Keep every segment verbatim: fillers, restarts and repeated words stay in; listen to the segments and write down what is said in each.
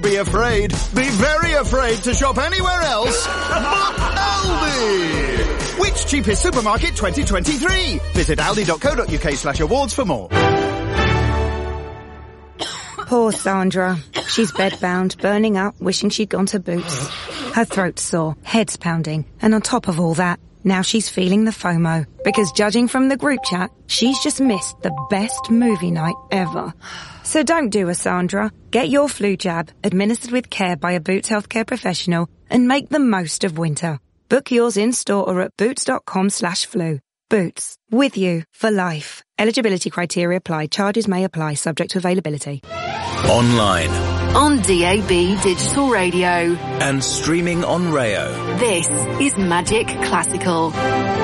Don't be afraid. Be very afraid to shop anywhere else but Aldi. Which cheapest supermarket twenty twenty-three? Visit aldi.co.uk slash awards for more. Poor Sandra. She's bedbound, burning up, wishing she'd gone to Boots. Her throat's sore, head's pounding, and on top of all that, now she's feeling the FOMO. Because judging from the group chat, she's just missed the best movie night ever. So don't do a Sandra. Get your flu jab, administered with care by a Boots healthcare professional, and make the most of winter. Book yours in-store or at boots.com slash flu. Boots. With you for life. Eligibility criteria apply. Charges may apply, subject to availability. Online. On D A B Digital Radio. And streaming on Rayo. This is Magic Classical.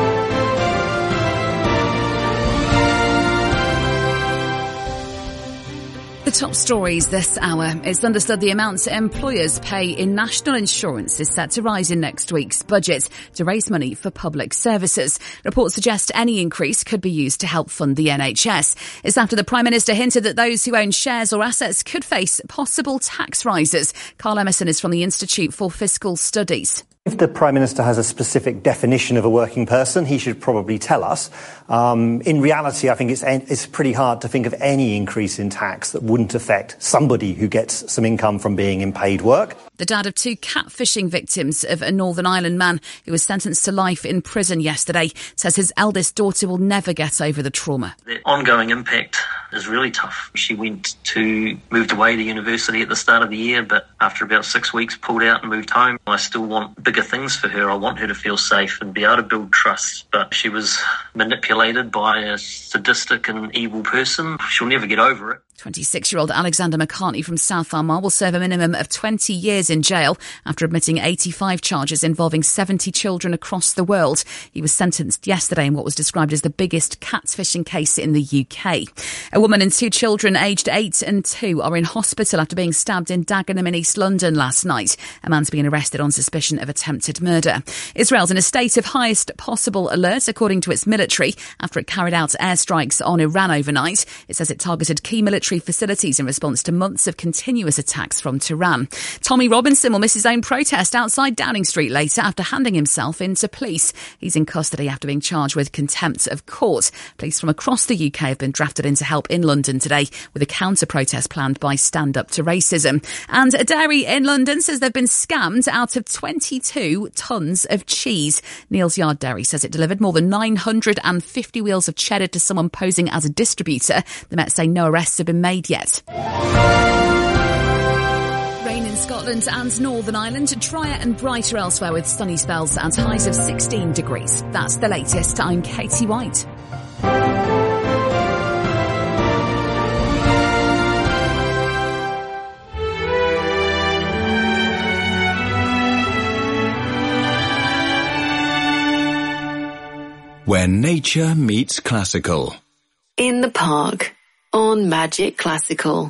The top stories this hour. It's understood the amounts employers pay in national insurance is set to rise in next week's budget to raise money for public services. Reports suggest any increase could be used to help fund the N H S. It's after the Prime Minister hinted that those who own shares or assets could face possible tax rises. Carl Emerson is from the Institute for Fiscal Studies. If the Prime Minister has a specific definition of a working person, he should probably tell us. Um, in reality, I think it's, it's pretty hard to think of any increase in tax that wouldn't affect somebody who gets some income from being in paid work. The dad of two catfishing victims of a Northern Ireland man who was sentenced to life in prison yesterday says his eldest daughter will never get over the trauma. The ongoing impact is really tough. She went to, moved away to university at the start of the year, but after about six weeks pulled out and moved home. I still want bigger things for her. I want her to feel safe and be able to build trust, but she was manipulated by a sadistic and evil person. She'll never get over it. twenty-six-year-old Alexander McCartney from South Armagh will serve a minimum of twenty years in jail after admitting eighty-five charges involving seventy children across the world. He was sentenced yesterday in what was described as the biggest catfishing case in the U K. A woman and two children aged eight and two are in hospital after being stabbed in Dagenham in East London last night. A man's been arrested on suspicion of attempted murder. Israel's in a state of highest possible alert, according to its military, after it carried out airstrikes on Iran overnight. It says it targeted key military facilities in response to months of continuous attacks from Tehran. Tommy Robinson will miss his own protest outside Downing Street later after handing himself into police. He's in custody after being charged with contempt of court. Police from across the U K have been drafted in to help in London today with a counter-protest planned by Stand Up to Racism. And a dairy in London says they've been scammed out of twenty-two tonnes of cheese. Neil's Yard Dairy says it delivered more than nine hundred fifty wheels of cheddar to someone posing as a distributor. The Met say no arrests have been made yet. Rain in Scotland and Northern Ireland, drier and brighter elsewhere with sunny spells and highs of sixteen degrees. That's the latest. I'm Katie White. Where nature meets classical. In the Park on Magic Classical.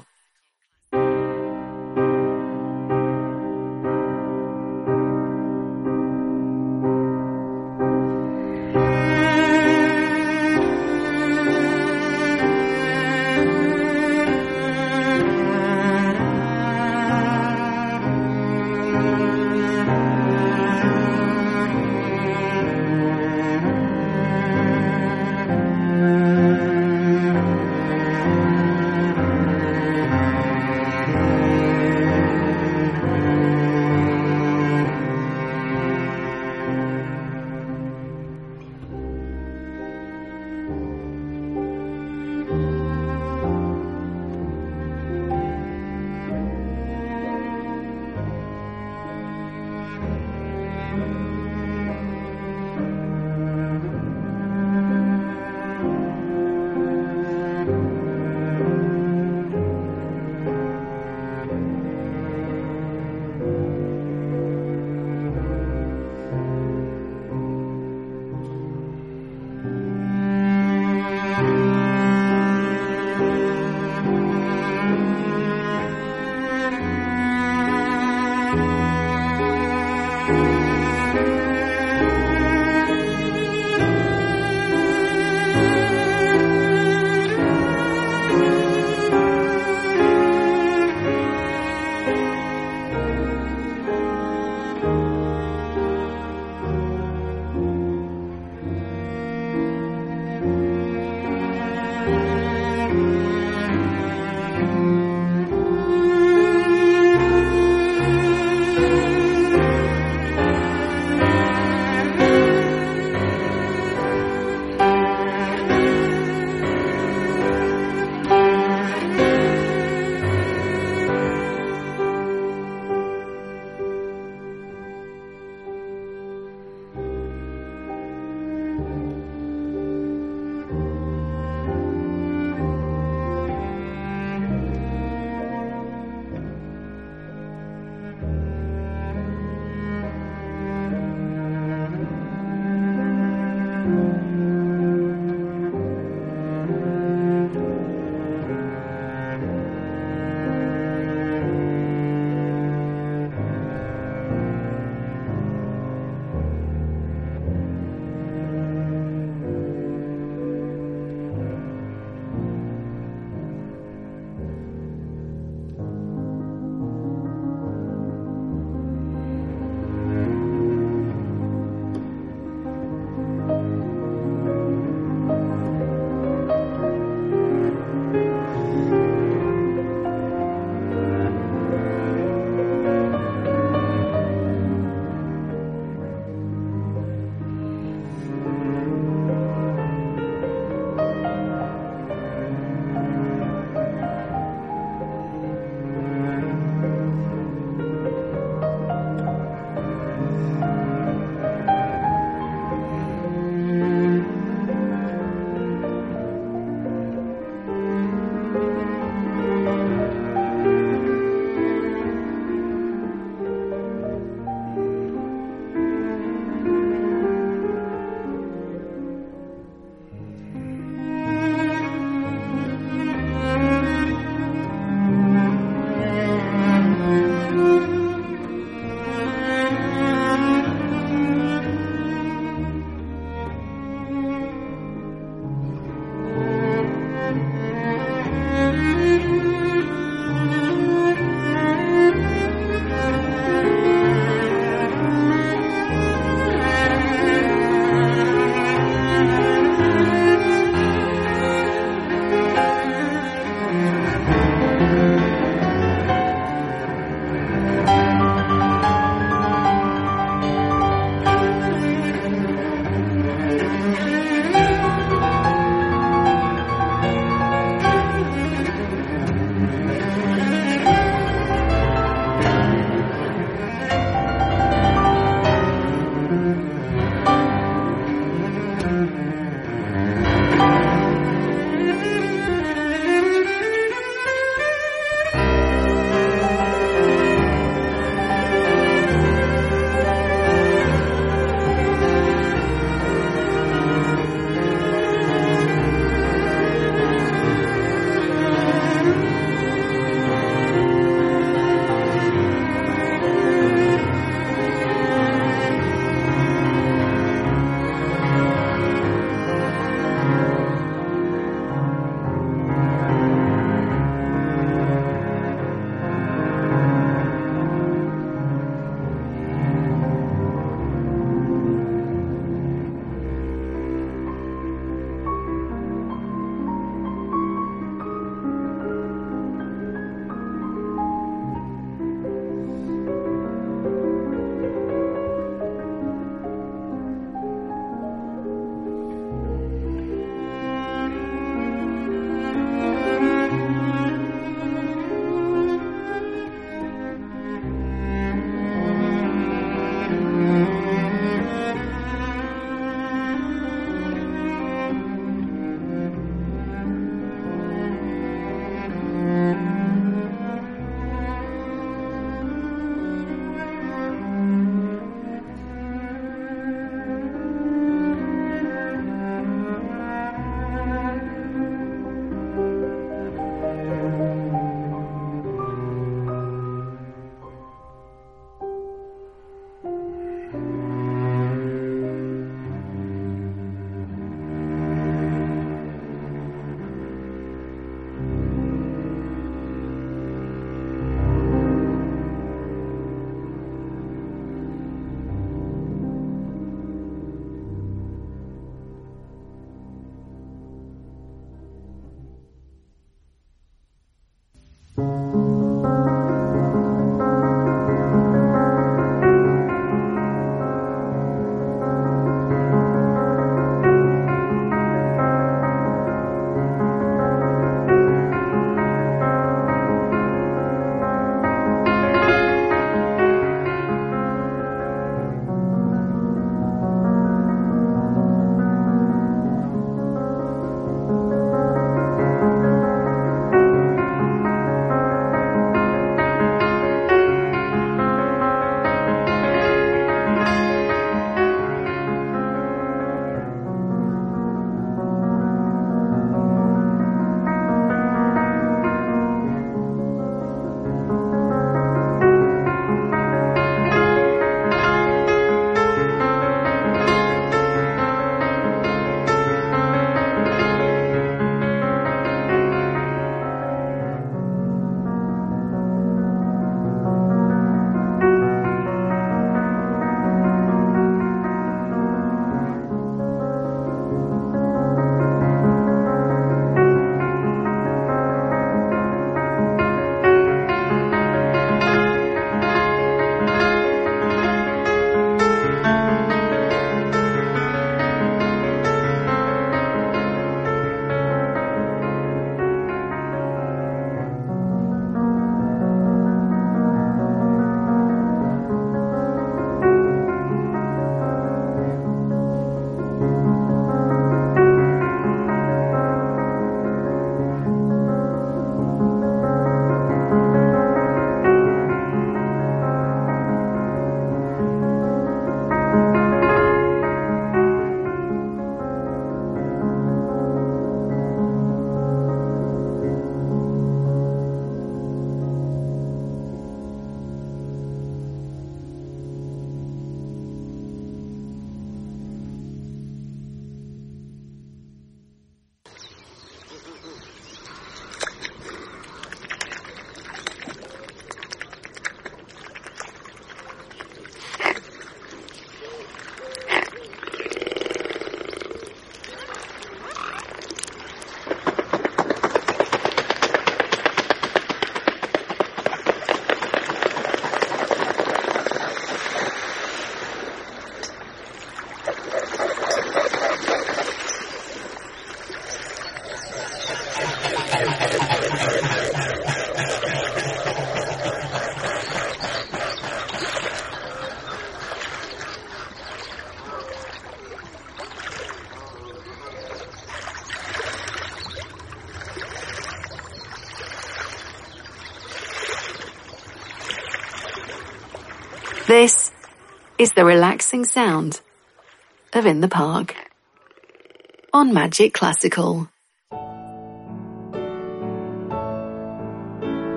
This is the relaxing sound of In the Park on Magic Classical.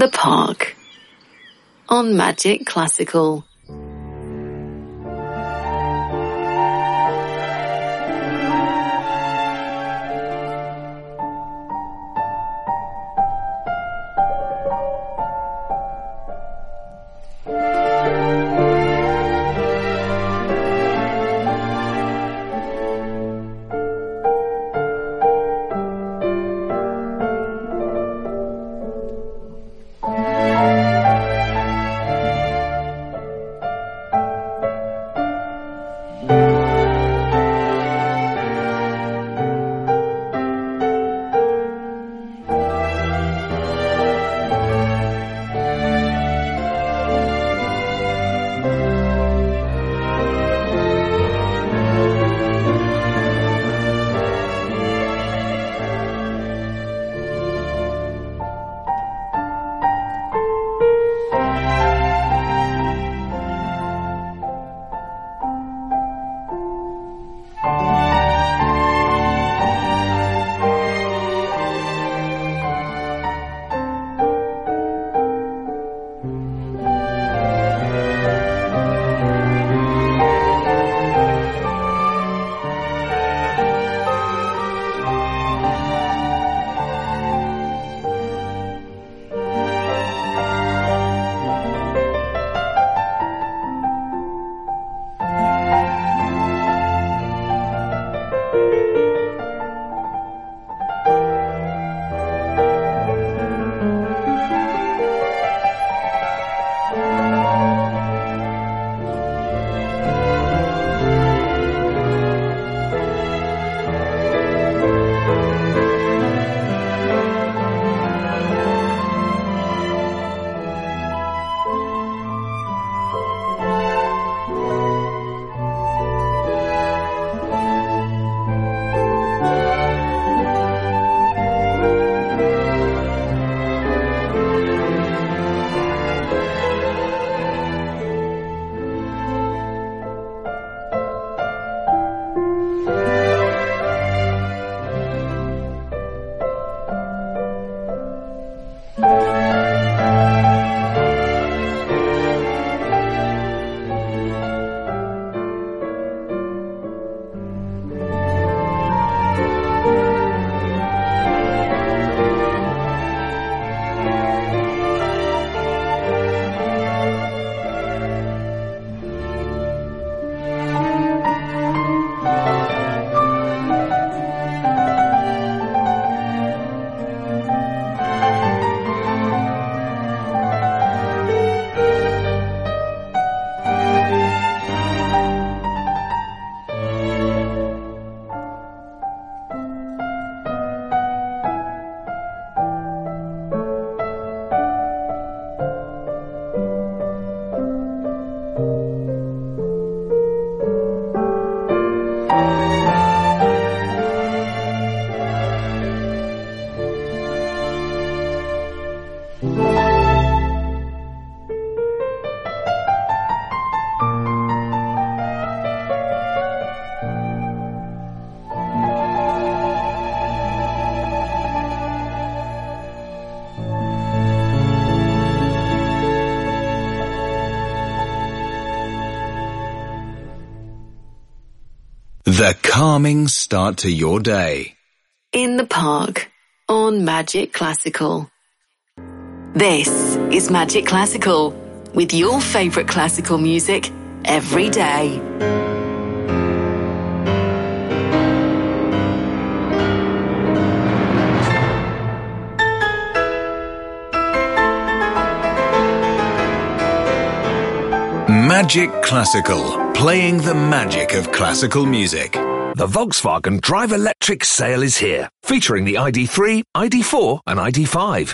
the Park on Magic Classical. The calming start to your day. In the Park on Magic Classical. This is Magic Classical with your favourite classical music every day. Magic Classical, playing the magic of classical music. The Volkswagen Drive Electric sale is here, featuring the I D three, I D four and I D five.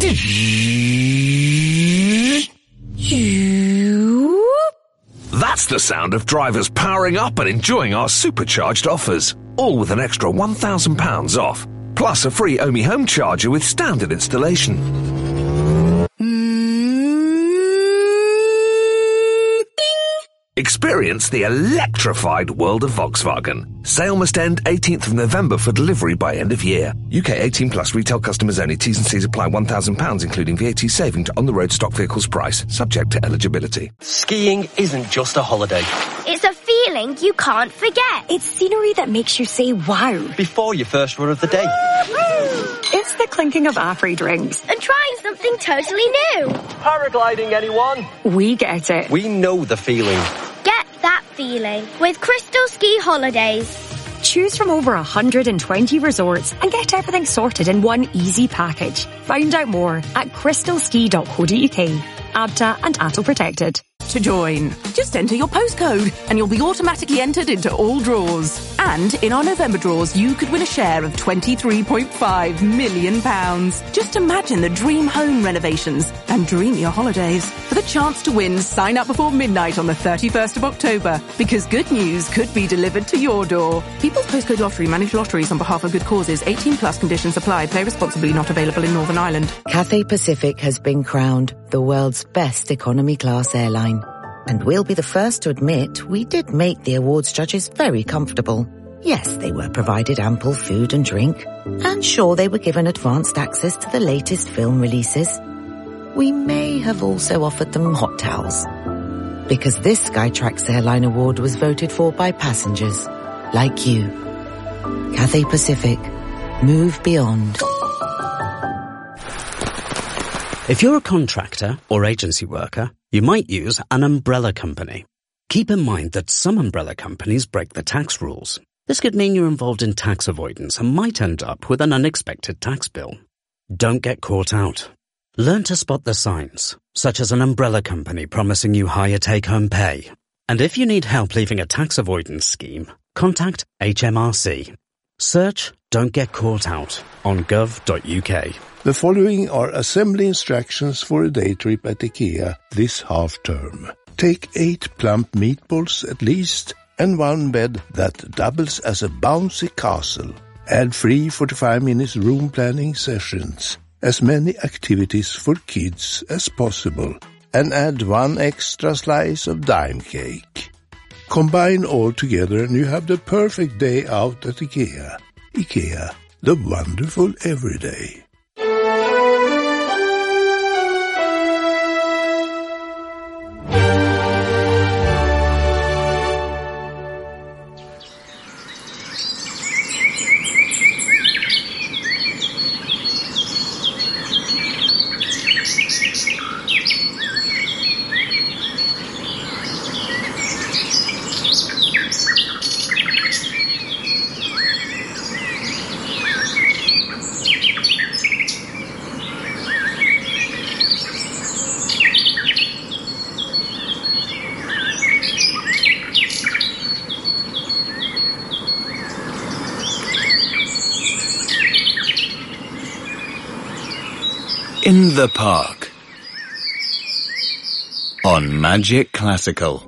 That's the sound of drivers powering up and enjoying our supercharged offers, all with an extra one thousand pounds off, plus a free Ohmi home charger with standard installation. Expect Experience the electrified world of Volkswagen. Sale must end eighteenth of November for delivery by end of year. U K eighteen plus retail customers only. T's and C's apply. one thousand pounds including V A T saving to on-the-road stock vehicles price. Subject to eligibility. Skiing isn't just a holiday. It's a feeling you can't forget. It's scenery that makes you say wow. Before your first run of the day. It's the clinking of Afri drinks. And trying something totally new. Paragliding, anyone? We get it. We know the feeling. Get that feeling with Crystal Ski Holidays. Choose from over one hundred twenty resorts and get everything sorted in one easy package. Find out more at crystal ski dot co dot uk. A B T A and A T O protected. To join, just enter your postcode and you'll be automatically entered into all draws. And in our November draws, you could win a share of twenty-three point five million pounds. Just imagine the dream home renovations and dream your holidays. For the chance to win, sign up before midnight on the thirty-first of October, because good news could be delivered to your door. People's Postcode Lottery manage lotteries on behalf of good causes. eighteen plus conditions apply. Play responsibly. Not available in Northern Ireland. Cathay Pacific has been crowned the world's best economy class airline. And we'll be the first to admit we did make the awards judges very comfortable. Yes, they were provided ample food and drink. And sure, they were given advanced access to the latest film releases. We may have also offered them hot towels. Because this Skytrax Airline Award was voted for by passengers like you. Cathay Pacific. Move beyond. If you're a contractor or agency worker, you might use an umbrella company. Keep in mind that some umbrella companies break the tax rules. This could mean you're involved in tax avoidance and might end up with an unexpected tax bill. Don't get caught out. Learn to spot the signs, such as an umbrella company promising you higher take-home pay. And if you need help leaving a tax avoidance scheme, contact H M R C. Search Don't Get Caught Out on gov dot u k. The following are assembly instructions for a day trip at IKEA this half-term. Take eight plump meatballs at least and one bed that doubles as a bouncy castle. Add free forty-five minutes room planning sessions, as many activities for kids as possible, and add one extra slice of dime cake. Combine all together and you have the perfect day out at IKEA. IKEA, the wonderful everyday. In the Park on Magic Classical.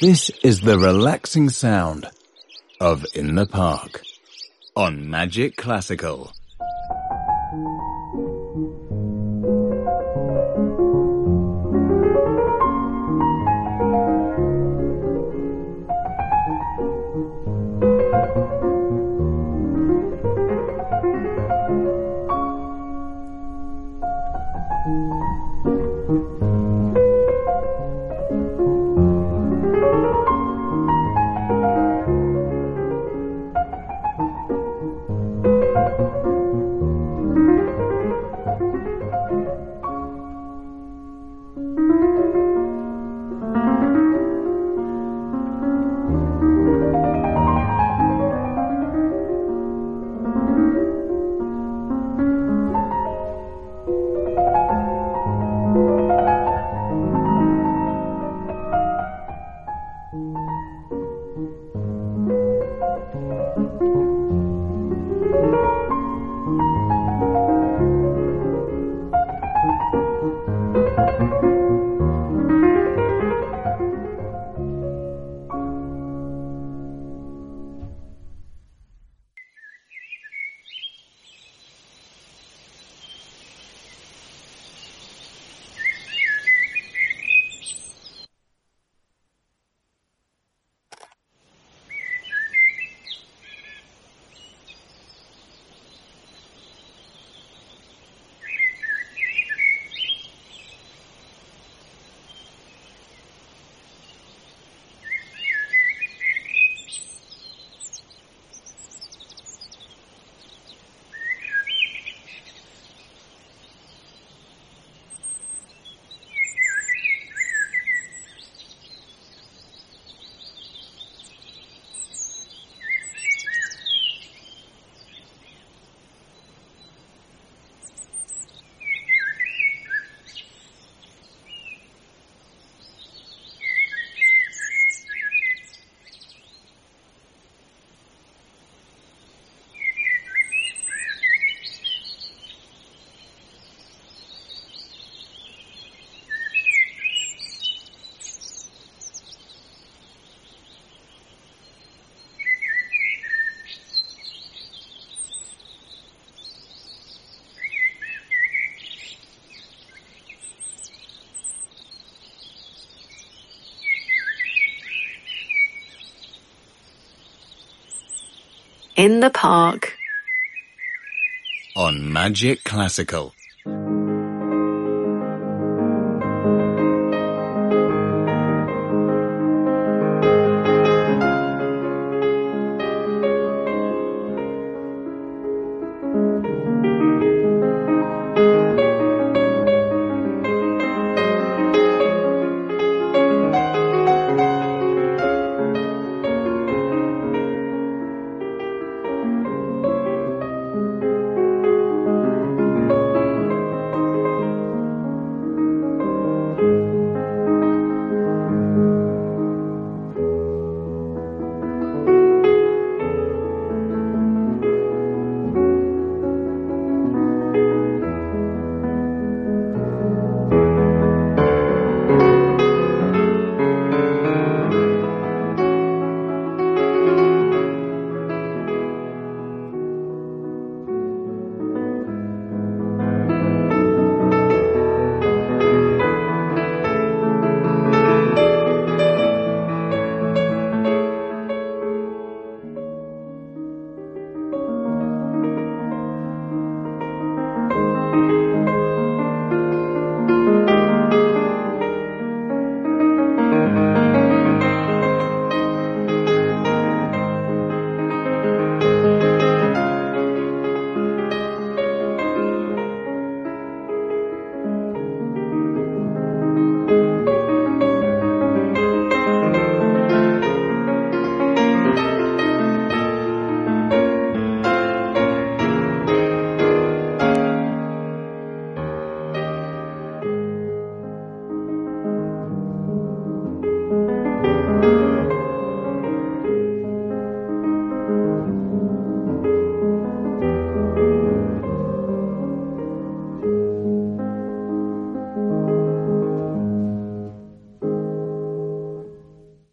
This is the relaxing sound of In the Park on Magic Classical. In the Park on Magic Classical.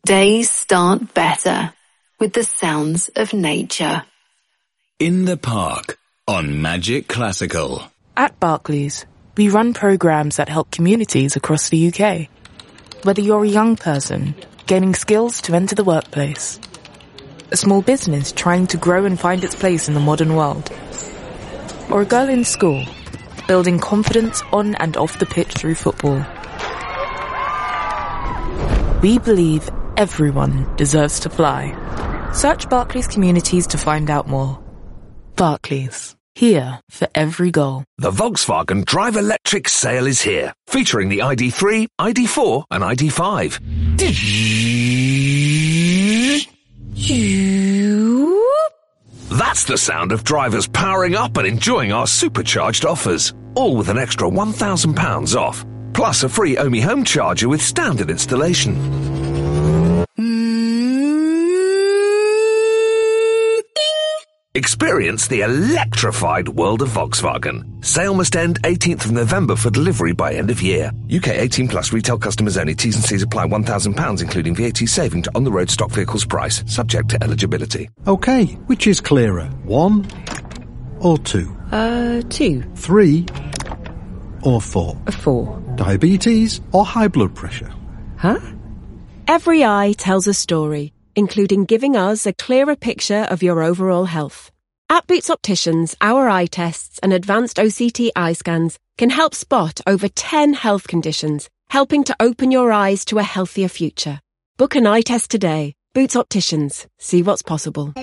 Days start better with the sounds of nature. In the Park on Magic Classical. At Barclays, we run programs that help communities across the U K. Whether you're a young person gaining skills to enter the workplace, a small business trying to grow and find its place in the modern world, or a girl in school building confidence on and off the pitch through football. We believe everyone deserves to fly. Search Barclays Communities to find out more. Barclays, here for every goal. The Volkswagen Drive Electric sale is here, featuring the I D three, I D four and I D five. That's the sound of drivers powering up and enjoying our supercharged offers, all with an extra one thousand pounds off, plus a free Omi home charger with standard installation. Experience the electrified world of Volkswagen. Sale must end eighteenth of November for delivery by end of year. U K eighteen plus retail customers only. T's and C's apply. one thousand pounds including V A T saving to on-the-road stock vehicles price, subject to eligibility. Okay, which is clearer? One or two? Uh, two. Three or four? A four. Diabetes or high blood pressure? Huh? Every eye tells a story, including giving us a clearer picture of your overall health. At Boots Opticians, our eye tests and advanced O C T eye scans can help spot over ten health conditions, helping to open your eyes to a healthier future. Book an eye test today. Boots Opticians. See what's possible.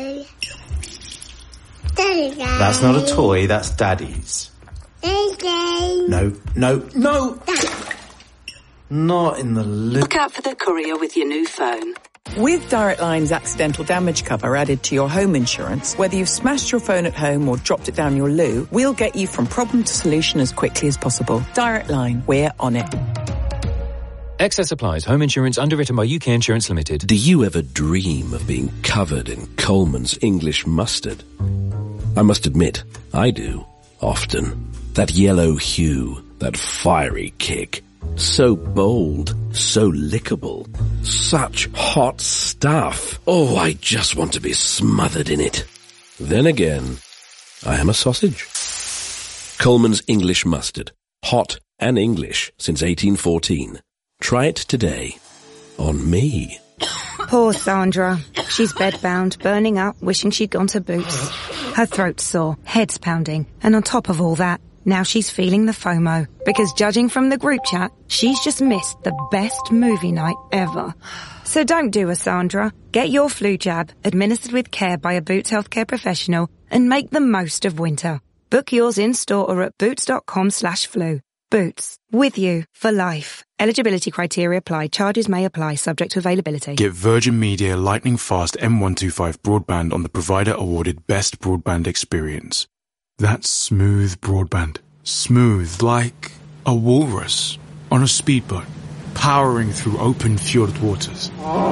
That's not a toy, that's Daddy's. No, no, no! Not in the lip. Look out for the courier with your new phone. With Direct Line's accidental damage cover added to your home insurance, whether you've smashed your phone at home or dropped it down your loo, we'll get you from problem to solution as quickly as possible. Direct Line, we're on it. Excess applies. Home insurance underwritten by U K Insurance Limited. Do you ever dream of being covered in Coleman's English mustard? I must admit, I do, often. That yellow hue, that fiery kick. So bold, so lickable, such hot stuff. Oh, I just want to be smothered in it. Then again, I am a sausage. Coleman's English Mustard. Hot and English since eighteen fourteen. Try it today. On me. Poor Sandra. She's bedbound, burning up, wishing she'd gone to Boots. Her throat's sore, head's pounding, and on top of all that, now she's feeling the FOMO, because judging from the group chat, she's just missed the best movie night ever. So don't do a Sandra. Get your flu jab, administered with care by a Boots healthcare professional, and make the most of winter. Book yours in-store or at boots.com slash flu. Boots. With you for life. Eligibility criteria apply. Charges may apply, subject to availability. Get Virgin Media Lightning Fast M one twenty-five broadband on the provider-awarded Best Broadband Experience. That's smooth broadband. Smooth like a walrus on a speedboat, powering through open fjord waters.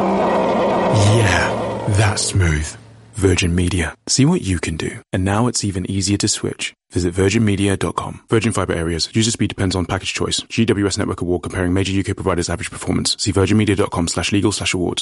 Yeah, that's smooth. Virgin Media. See what you can do. And now it's even easier to switch. Visit virgin media dot com. Virgin Fibre areas. User speed depends on package choice. G W S Network Award comparing major U K providers' average performance. See virginmedia.com slash legal slash awards.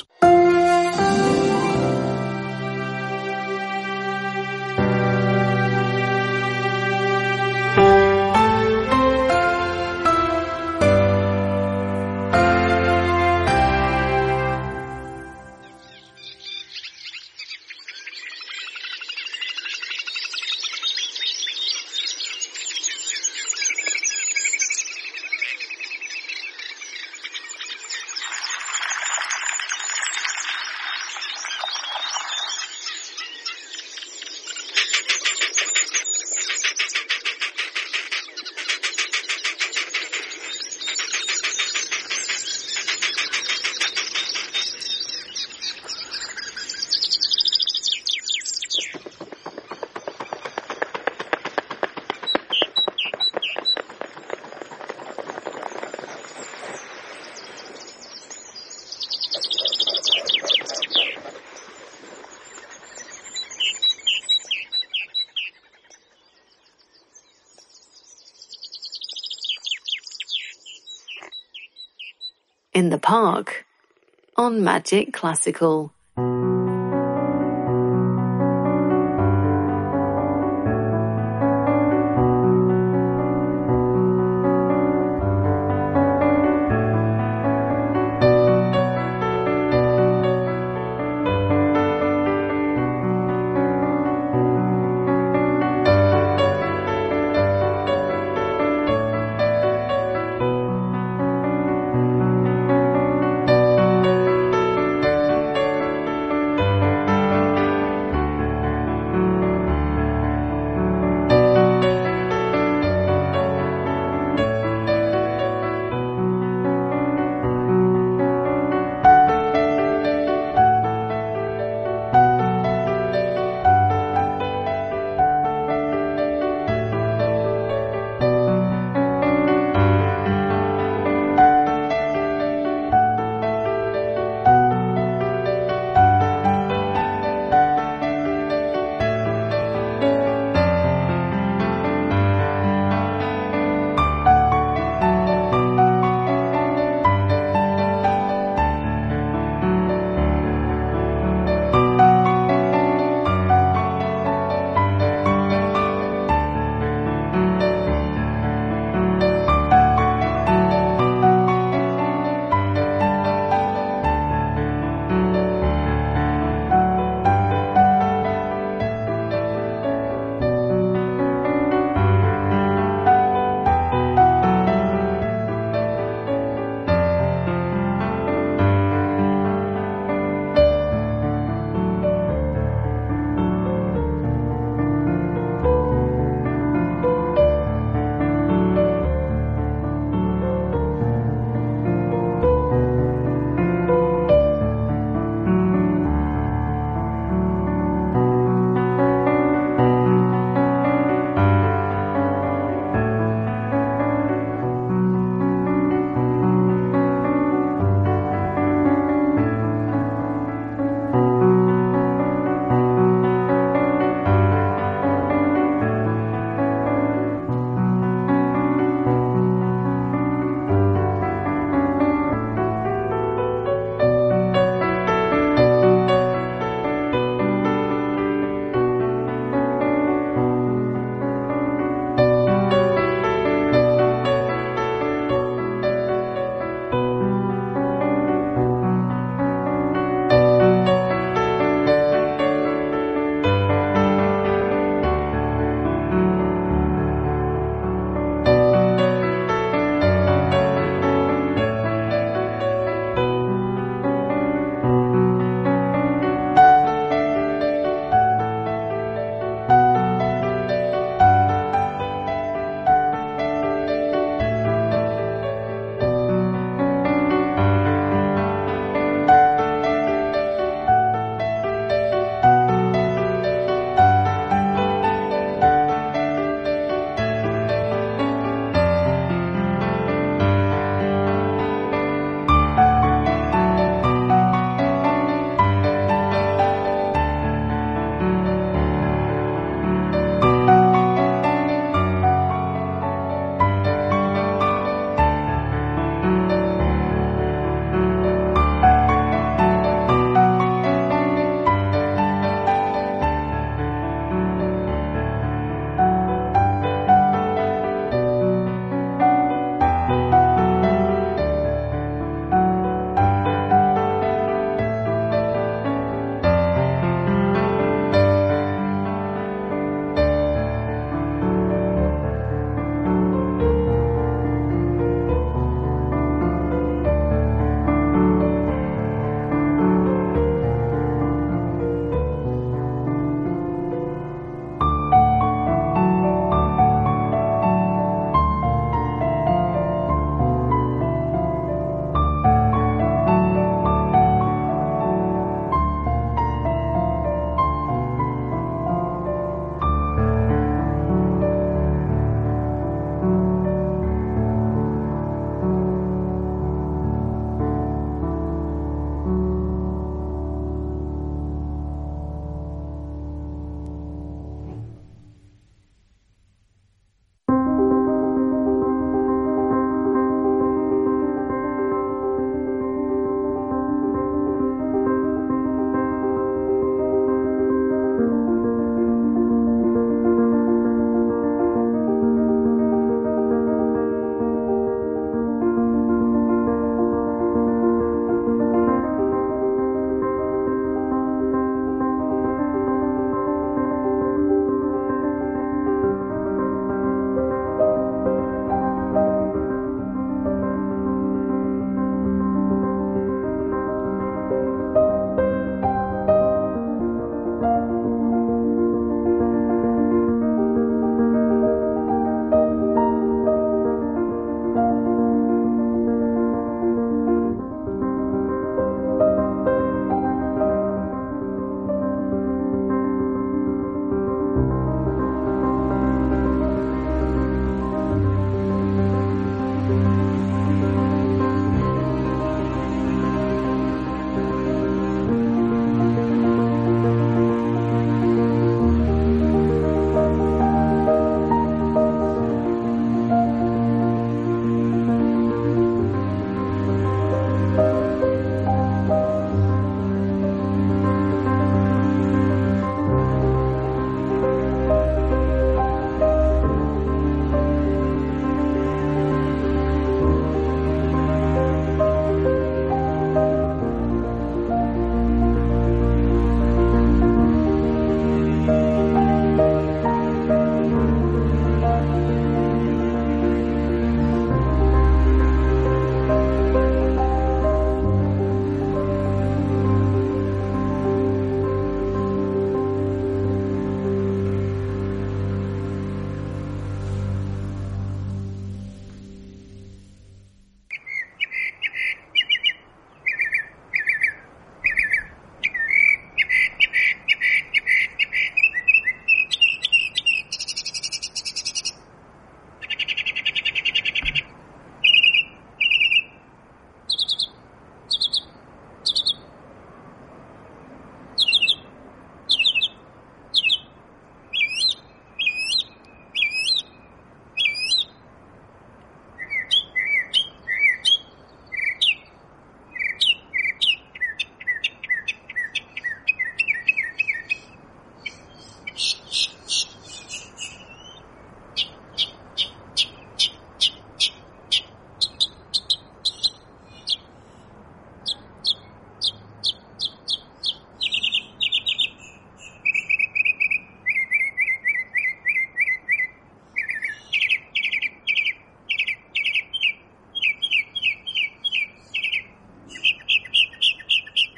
In the Park on Magic Classical.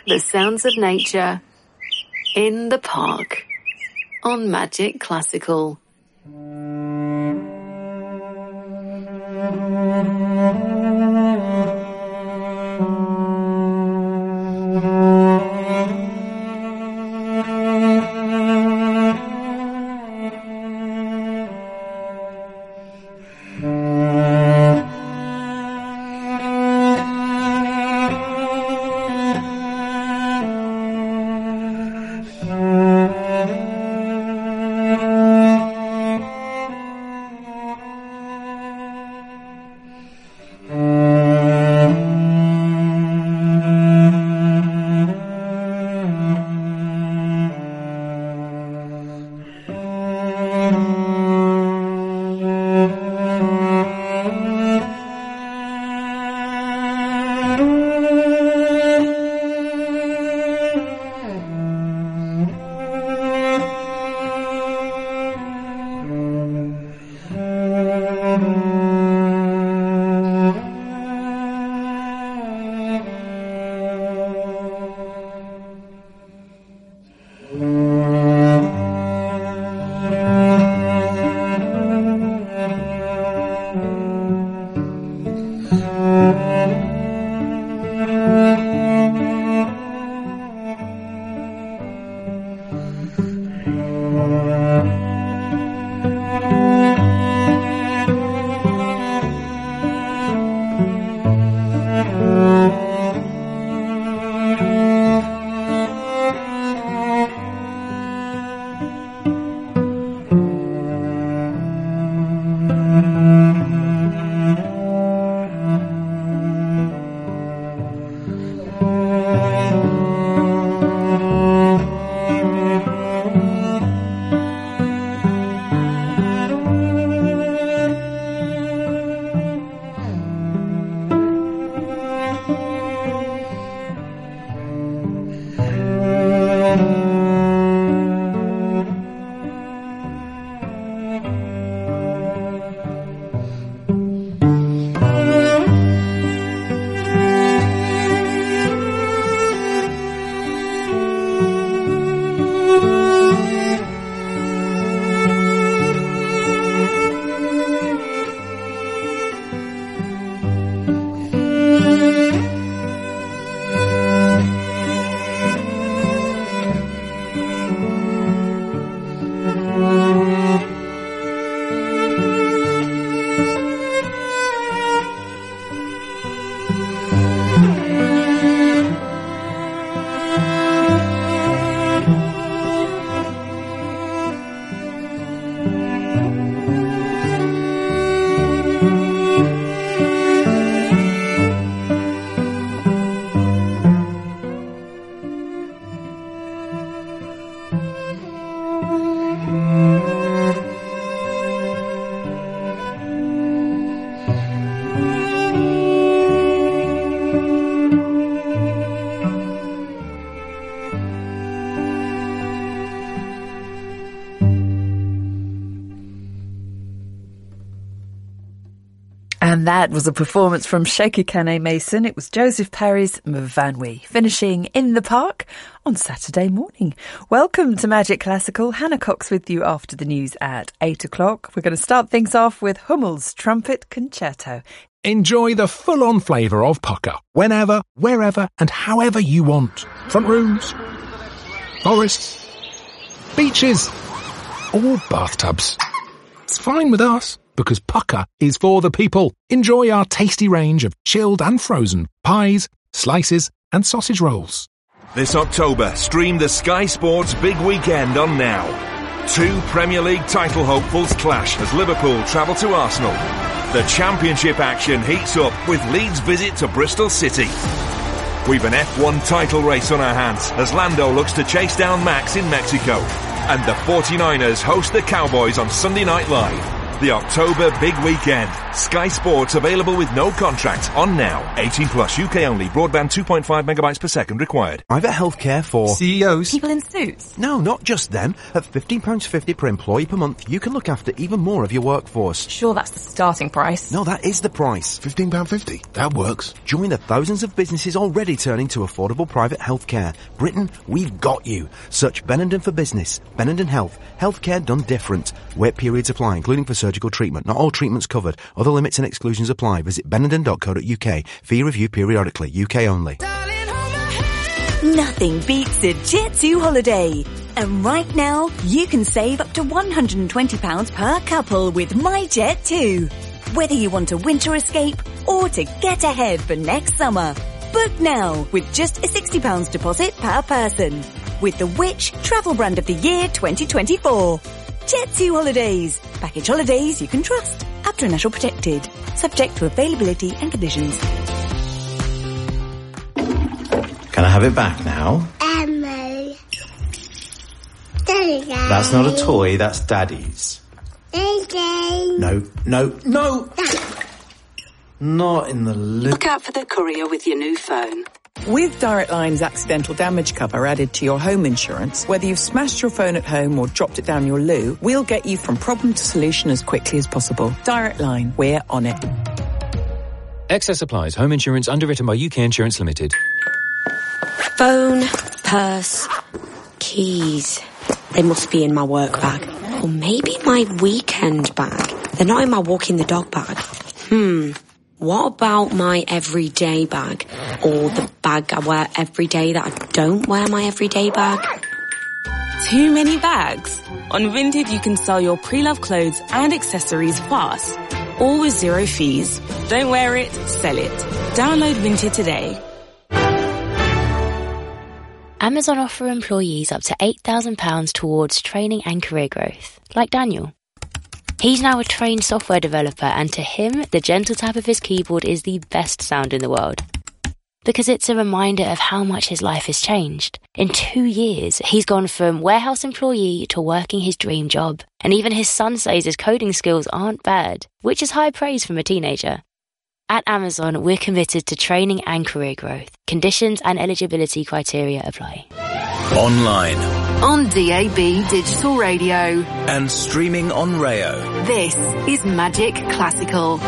The sounds of nature in the park on Magic Classical. And that was a performance from Sheku Kane Mason. It was Joseph Perry's Mvanwi, finishing in the park on Saturday morning. Welcome to Magic Classical. Hannah Cox with you after the news at eight o'clock. We're going to start things off with Hummel's Trumpet Concerto. Enjoy the full-on flavour of pucker, whenever, wherever and however you want. Front rooms, forests, beaches, or bathtubs. It's fine with us, because pucker is for the people. Enjoy our tasty range of chilled and frozen pies, slices and sausage rolls. This October, stream the Sky Sports Big Weekend on Now. Two Premier League title hopefuls clash as Liverpool travel to Arsenal. The Championship action heats up with Leeds' visit to Bristol City. We've an F one title race on our hands as Lando looks to chase down Max in Mexico. And the forty-niners host the Cowboys on Sunday Night Live. The October big weekend. Sky Sports available with no contract. On now. eighteen plus, U K only. Broadband two point five megabytes per second required. Private healthcare for C E Os. People in suits. No, not just them. At fifteen pounds fifty per employee per month, you can look after even more of your workforce. Sure, that's the starting price. No, that is the price. fifteen pounds fifty. That works. Join the thousands of businesses already turning to affordable private healthcare. Britain, we've got you. Search Benenden for business. Benenden Health. Healthcare done different. Wait periods apply, including for surgical treatment. Not all treatments covered. Other limits and exclusions apply. Visit benenden dot co dot U K. Fee review periodically. U K only. Nothing beats a Jet two holiday. And right now, you can save up to one hundred twenty pounds per couple with My Jet two. Whether you want a winter escape or to get ahead for next summer. Book now with just a sixty pounds deposit per person. With the Which Travel Brand of the Year twenty twenty-four. Jet two Holidays. Package holidays you can trust. Up to National Protected. Subject to availability and conditions. Can I have it back now? Emma. That's not a toy, that's Daddy's. No, no, no! Not in the li- Look out for the courier with your new phone. With Direct Line's accidental damage cover added to your home insurance, whether you've smashed your phone at home or dropped it down your loo, we'll get you from problem to solution as quickly as possible. Direct Line, we're on it. Excess applies. Home insurance underwritten by U K Insurance Limited. Phone, purse, keys. They must be in my work bag. Or maybe my weekend bag. They're not in my walking the dog bag. Hmm. What about my everyday bag? Or the bag I wear every day that I don't wear my everyday bag? Too many bags? On Vinted you can sell your pre-loved clothes and accessories fast. All with zero fees. Don't wear it, sell it. Download Vinted today. Amazon offer employees up to eight thousand pounds towards training and career growth, like Daniel. He's now a trained software developer, and to him, the gentle tap of his keyboard is the best sound in the world. Because it's a reminder of how much his life has changed. In two years, he's gone from warehouse employee to working his dream job. And even his son says his coding skills aren't bad, which is high praise from a teenager. At Amazon, we're committed to training and career growth. Conditions and eligibility criteria apply. Online. On D A B Digital Radio. And streaming on Rayo. This is Magic Classical.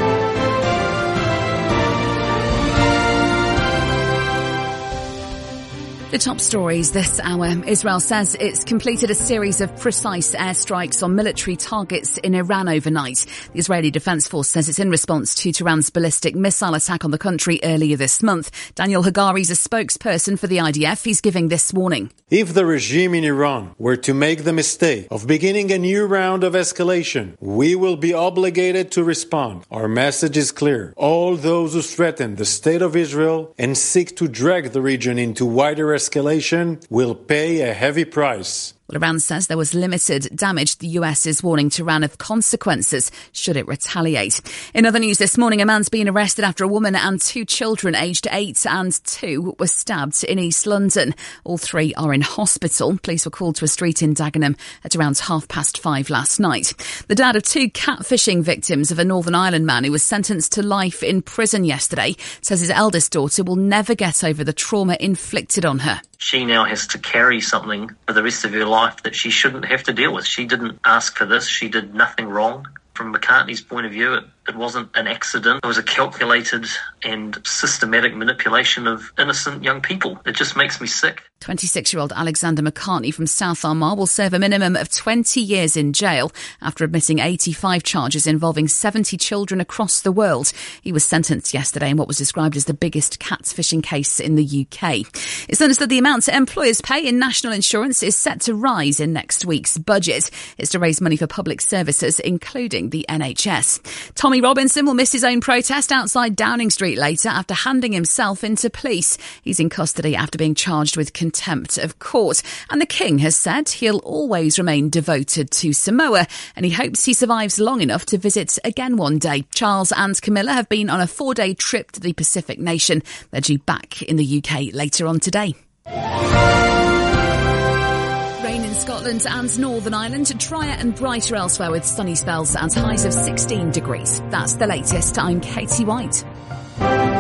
The top stories this hour. Israel says it's completed a series of precise airstrikes on military targets in Iran overnight. The Israeli Defense Force says it's in response to Tehran's ballistic missile attack on the country earlier this month. Daniel Hagari is a spokesperson for the I D F. He's giving this warning. If the regime in Iran were to make the mistake of beginning a new round of escalation, we will be obligated to respond. Our message is clear. All those who threaten the state of Israel and seek to drag the region into wider escalation escalation will pay a heavy price. Well, Iran says there was limited damage. The U S is warning Tehran of consequences should it retaliate. In other news this morning, a man's been arrested after a woman and two children aged eight and two were stabbed in East London. All three are in hospital. Police were called to a street in Dagenham at around half past five last night. The dad of two catfishing victims of a Northern Ireland man who was sentenced to life in prison yesterday says his eldest daughter will never get over the trauma inflicted on her. She now has to carry something for the rest of her life that she shouldn't have to deal with. She didn't ask for this. She did nothing wrong. From McCartney's point of view, it, it wasn't an accident. It was a calculated and systematic manipulation of innocent young people. It just makes me sick. twenty-six-year-old Alexander McCartney from South Armagh will serve a minimum of twenty years in jail after admitting eighty-five charges involving seventy children across the world. He was sentenced yesterday in what was described as the biggest catfishing case in the U K. It's understood the amount employers pay in national insurance is set to rise in next week's budget. It's to raise money for public services, including the N H S. Tommy Robinson will miss his own protest outside Downing Street later after handing himself into police. He's in custody after being charged with contempt of court. And the King has said he'll always remain devoted to Samoa and he hopes he survives long enough to visit again one day. Charles and Camilla have been on a four-day trip to the Pacific nation. They're due back in the U K later on today. Rain in in Scotland and Northern Ireland, drier and brighter elsewhere with sunny spells and highs of sixteen degrees. That's the latest. I'm Katie White.